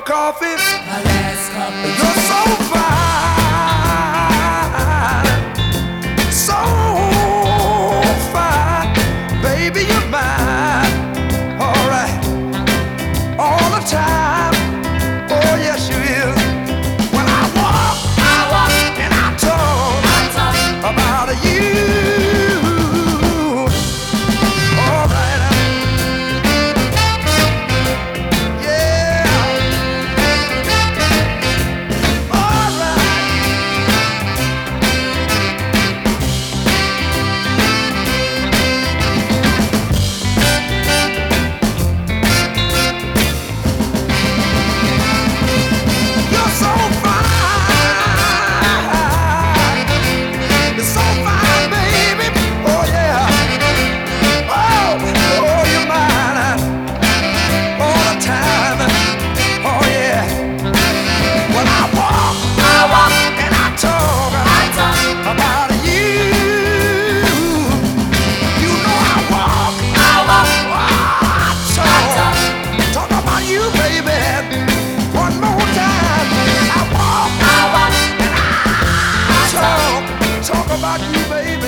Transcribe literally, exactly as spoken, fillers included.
coffee. My last cup of You're so fine, so fine, baby, you're mine. All right, all the time. Oh yes, you is. When I walk, I walk, and I talk I talk about you. All right, yeah. All right. You're so fine. You're so fine, baby. Oh yeah. Oh, oh, you're mine all the time. Oh yeah. When I walk, I walk, and I talk I talk about you. You know I walk, I walk, I talk, talk. talk about you, baby. One more time. I walk, I walk, and I talk, talk about you, baby.